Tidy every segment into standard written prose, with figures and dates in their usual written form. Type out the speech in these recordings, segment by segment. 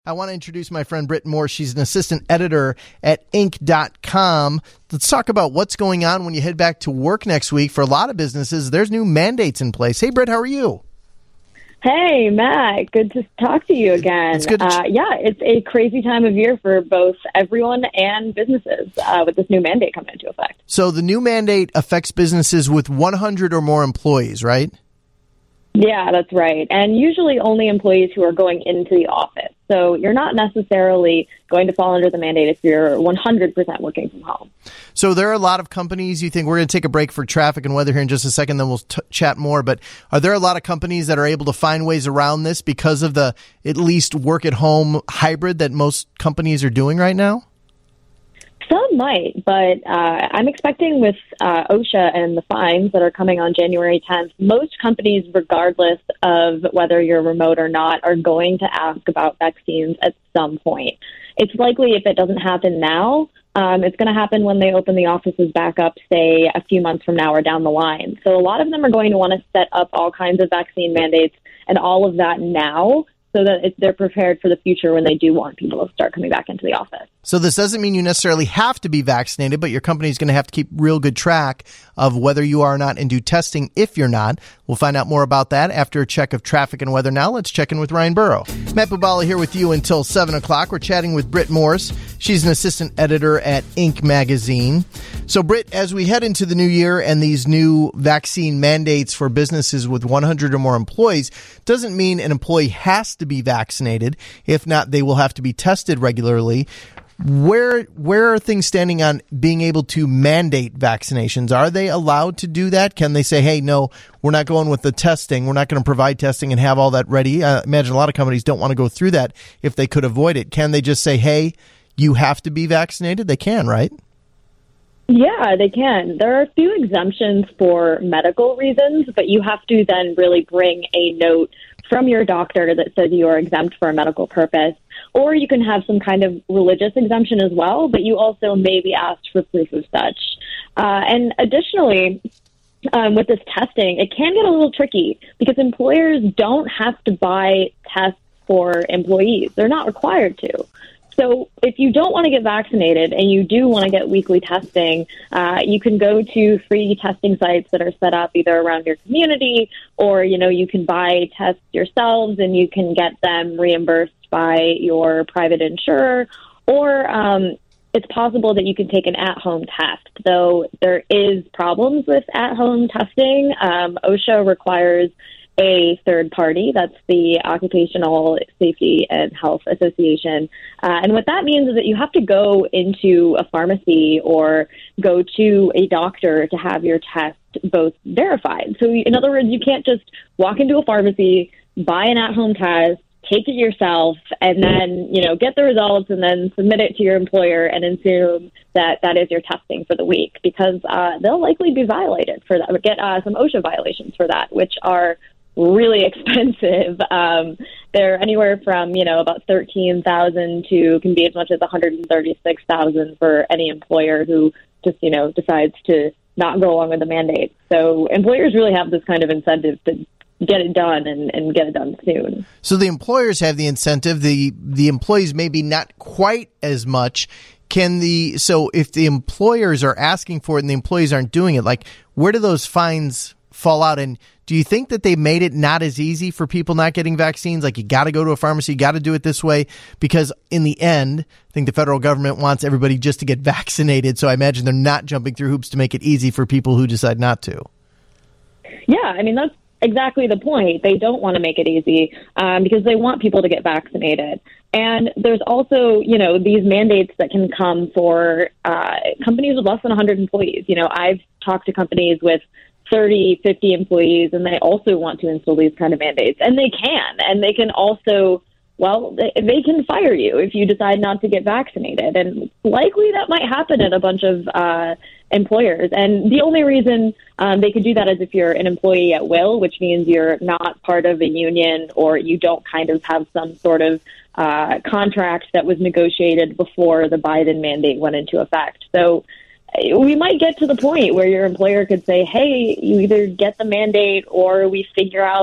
I want to introduce my friend Britt Moore. She's an assistant editor at Inc.com. Let's talk about what's going on when you head back to work next week. For a lot of businesses, there's new mandates in place. Hey, Britt, how are you? Hey, Matt. Good to talk to you again. It's good to it's a crazy time of year for both everyone and businesses with this new mandate coming into effect. So the new mandate affects businesses with 100 or more employees, right? Yeah, that's right. And usually only employees who are going into the office. So you're not necessarily going to fall under the mandate if you're 100% working from home. So there are a lot of companies, you think, we're going to take a break for traffic and weather here in just a second, then we'll chat more. But are there a lot of companies that are able to find ways around this because of the at least work at home hybrid that most companies are doing right now? Some might, but I'm expecting with OSHA and the fines that are coming on January 10th, most companies, regardless of whether you're remote or not, are going to ask about vaccines at some point. It's likely if it doesn't happen now, it's going to happen when they open the offices back up, say, a few months from now or down the line. So a lot of them are going to want to set up all kinds of vaccine mandates and all of that now, so that they're prepared for the future when they do want people to start coming back into the office. So this doesn't mean you necessarily have to be vaccinated, but your company is going to have to keep real good track of whether you are or not and do testing if you're not. We'll find out more about that after a check of traffic and weather. Now let's check in with Ryan Burrow. Matt Bubala here with you until 7 o'clock. We're chatting with Britt Morris. She's an assistant editor at Inc. magazine. So Britt, as we head into the new year and these new vaccine mandates for businesses with 100 or more employees, doesn't mean an employee has to be vaccinated. If not, they will have to be tested regularly. Where are things standing on being able to mandate vaccinations? Are they allowed to do that? Can they say, hey, no, we're not going with the testing. We're not going to provide testing and have all that ready? I imagine a lot of companies don't want to go through that if they could avoid it. Can they just say, hey, you have to be vaccinated? They can, right? Yeah, they can. There are a few exemptions for medical reasons, but you have to then really bring a note from your doctor that says you are exempt for a medical purpose. Or you can have some kind of religious exemption as well, but you also may be asked for proof of such. And additionally, with this testing, it can get a little tricky because employers don't have to buy tests for employees. They're not required to. So if you don't want to get vaccinated and you do want to get weekly testing, you can go to free testing sites that are set up either around your community or, you can buy tests yourselves and you can get them reimbursed by your private insurer. Or it's possible that you can take an at-home test, though there is problems with at-home testing. OSHA requires a third party. That's the Occupational Safety and Health Association. And what that means is that you have to go into a pharmacy or go to a doctor to have your test both verified. So in other words, you can't just walk into a pharmacy, buy an at-home test, take it yourself, and then, get the results and then submit it to your employer and assume that that is your testing for the week, because they'll likely be violated for that, or get some OSHA violations for that, which are really expensive. They're anywhere from, about $13,000 to can be as much as $136,000 for any employer who just, decides to not go along with the mandate. So employers really have this kind of incentive to get it done and get it done soon. So the employers have the incentive. The employees maybe not quite as much. So if the employers are asking for it and the employees aren't doing it, like where do those fines fall out? And do you think that they made it not as easy for people not getting vaccines? Like you got to go to a pharmacy, you got to do it this way, because in the end, I think the federal government wants everybody just to get vaccinated. So I imagine they're not jumping through hoops to make it easy for people who decide not to. Yeah, that's exactly the point. They don't want to make it easy because they want people to get vaccinated. And there's also, these mandates that can come for companies with less than 100 employees. I've talked to companies with 30, 50 employees, and they also want to install these kind of mandates. And they can. And they can also, they can fire you if you decide not to get vaccinated. And likely that might happen at a bunch of employers. And the only reason they could do that is if you're an employee at will, which means you're not part of a union or you don't kind of have some sort of contract that was negotiated before the Biden mandate went into effect. So we might get to the point where your employer could say, hey, you either get the mandate or we figure out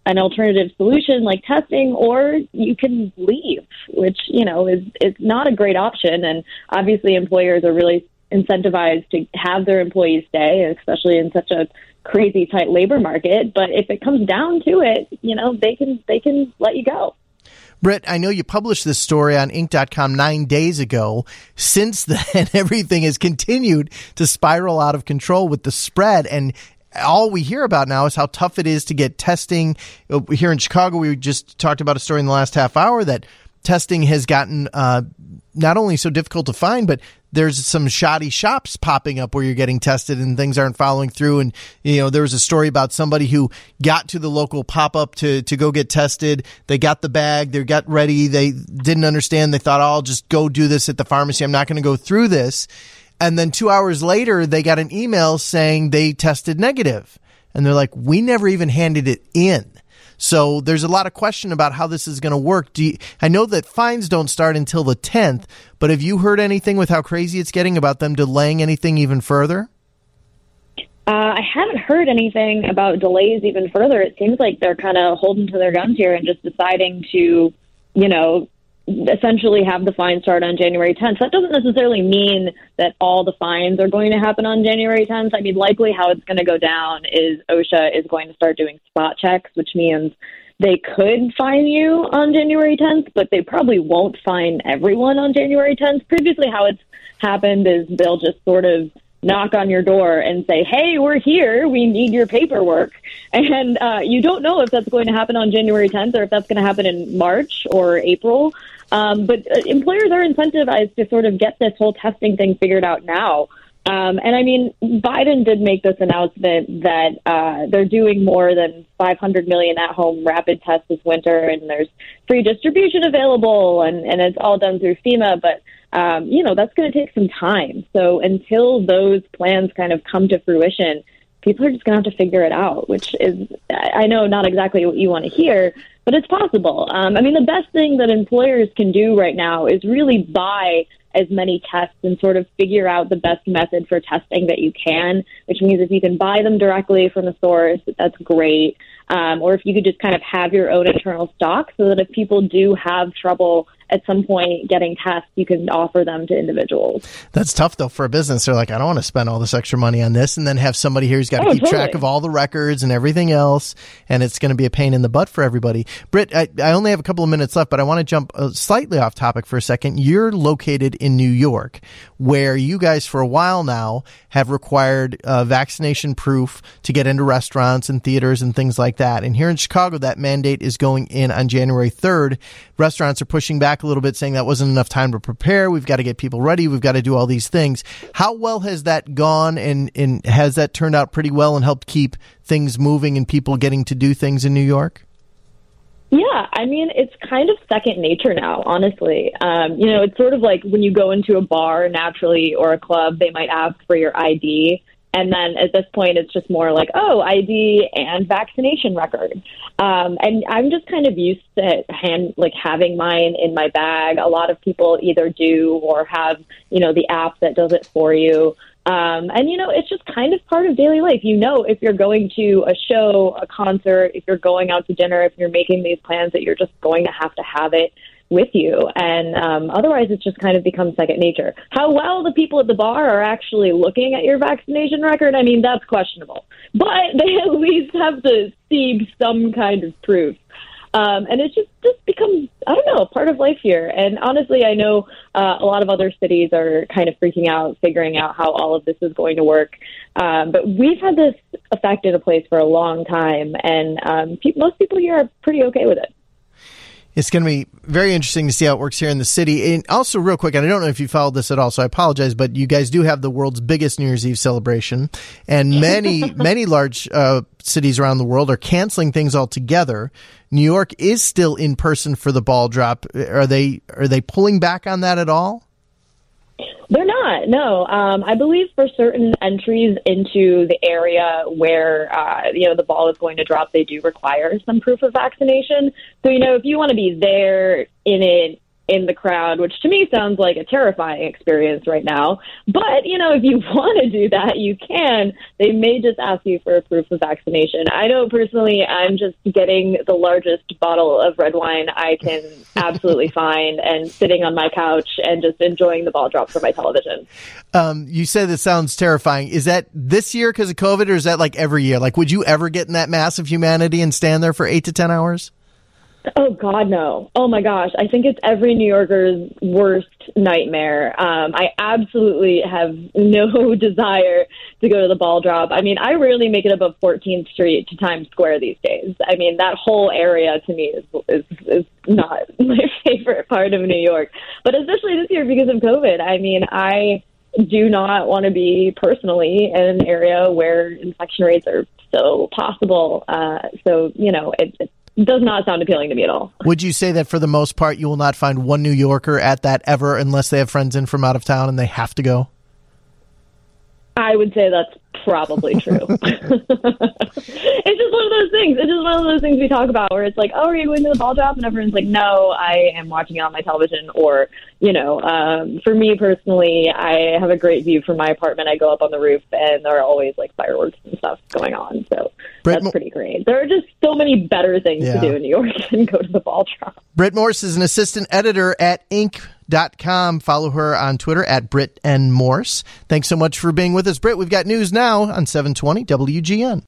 an alternative solution like testing, or you can leave, which, is not a great option. And obviously employers are really incentivized to have their employees stay, especially in such a crazy tight labor market. But if it comes down to it, they can let you go. Britt, I know you published this story on Inc.com 9 days ago. Since then, everything has continued to spiral out of control with the spread. And all we hear about now is how tough it is to get testing. Here in Chicago, we just talked about a story in the last half hour that testing has gotten not only so difficult to find, but there's some shoddy shops popping up where you're getting tested and things aren't following through. And, there was a story about somebody who got to the local pop-up to go get tested. They got the bag. They got ready. They didn't understand. They thought, I'll just go do this at the pharmacy. I'm not going to go through this. And then 2 hours later, they got an email saying they tested negative. And they're like, we never even handed it in. So there's a lot of question about how this is going to work. I know that fines don't start until the 10th, but have you heard anything with how crazy it's getting about them delaying anything even further? I haven't heard anything about delays even further. It seems like they're kind of holding to their guns here and just deciding to, essentially have the fine start on January 10th. That doesn't necessarily mean that all the fines are going to happen on January 10th. I mean, likely how it's going to go down is OSHA is going to start doing spot checks, which means they could fine you on January 10th, but they probably won't fine everyone on January 10th. Previously, how it's happened is they'll just sort of knock on your door and say, hey, we're here, we need your paperwork. And you don't know if that's going to happen on January 10th or if that's going to happen in March or April. But employers are incentivized to sort of get this whole testing thing figured out now. And I mean, Biden did make this announcement that they're doing more than 500 million at-home rapid tests this winter, and there's free distribution available, and it's all done through FEMA. But, that's going to take some time. So until those plans kind of come to fruition, people are just going to have to figure it out, which is, I know, not exactly what you want to hear, but it's possible. I mean, the best thing that employers can do right now is really buy as many tests and sort of figure out the best method for testing that you can, which means if you can buy them directly from the source, that's great. Or if you could just kind of have your own internal stock so that if people do have trouble at some point getting tests, you can offer them to individuals. That's tough, though, for a business. They're like, I don't want to spend all this extra money on this and then have somebody here who's got to keep track of all the records and everything else, and it's going to be a pain in the butt for everybody. Britt, I only have a couple of minutes left, but I want to jump slightly off topic for a second. You're located in New York, where you guys for a while now have required vaccination proof to get into restaurants and theaters and things like that. And here in Chicago, that mandate is going in on January 3rd. Restaurants are pushing back a little bit, saying that wasn't enough time to prepare. We've got to get people ready. We've got to do all these things. How well has that gone, and has that turned out pretty well and helped keep things moving and people getting to do things in New York? Yeah, I mean, it's kind of second nature now, honestly. It's sort of like when you go into a bar naturally or a club, they might ask for your ID. And then at this point, it's just more like, ID and vaccination record. And I'm just kind of used to having mine in my bag. A lot of people either do or have, the app that does it for you. It's just kind of part of daily life. If you're going to a show, a concert, if you're going out to dinner, if you're making these plans, that you're just going to have it with you. And otherwise, it's just kind of become second nature. How well the people at the bar are actually looking at your vaccination record, I mean, that's questionable. But they at least have to see some kind of proof. And it's just becomes, I don't know, a part of life here. And honestly, I know a lot of other cities are kind of freaking out, figuring out how all of this is going to work. But we've had this effect in a place for a long time, and most people here are pretty okay with it. It's going to be very interesting to see how it works here in the city. And also, real quick, and I don't know if you followed this at all, so I apologize, but you guys do have the world's biggest New Year's Eve celebration, and many large cities around the world are canceling things altogether. New York is still in person for the ball drop. Are they pulling back on that at all? They're not, no. I believe for certain entries into the area where, the ball is going to drop, they do require some proof of vaccination. So, if you want to be there in it in the crowd, which to me sounds like a terrifying experience right now. But, if you want to do that, you can. They may just ask you for a proof of vaccination. I know personally, I'm just getting the largest bottle of red wine I can absolutely find and sitting on my couch and just enjoying the ball drop for my television. You said this sounds terrifying. Is that this year because of COVID, or is that like every year? Like, would you ever get in that mass of humanity and stand there for 8 to 10 hours? Oh, God, no. Oh, my gosh. I think it's every New Yorker's worst nightmare. I absolutely have no desire to go to the ball drop. I mean, I rarely make it above 14th Street to Times Square these days. I mean, that whole area to me is not my favorite part of New York. But especially this year because of COVID. I mean, I do not want to be personally in an area where infection rates are so possible. It does not sound appealing to me at all. Would you say that for the most part, you will not find one New Yorker at that ever unless they have friends in from out of town and they have to go? I would say that's probably true. It's just one of those things. It's just one of those things we talk about where it's like, oh, are you going to the ball drop? And everyone's like, no, I am watching it on my television. Or, for me personally, I have a great view from my apartment. I go up on the roof and there are always like fireworks and stuff going on. So that's pretty great. There are just so many better things to do in New York than go to the ball drop. Britt Morse is an assistant editor at Inc.com. Follow her on Twitter at Britt N. Morse. Thanks so much for being with us, Britt. We've got news now on 720 WGN.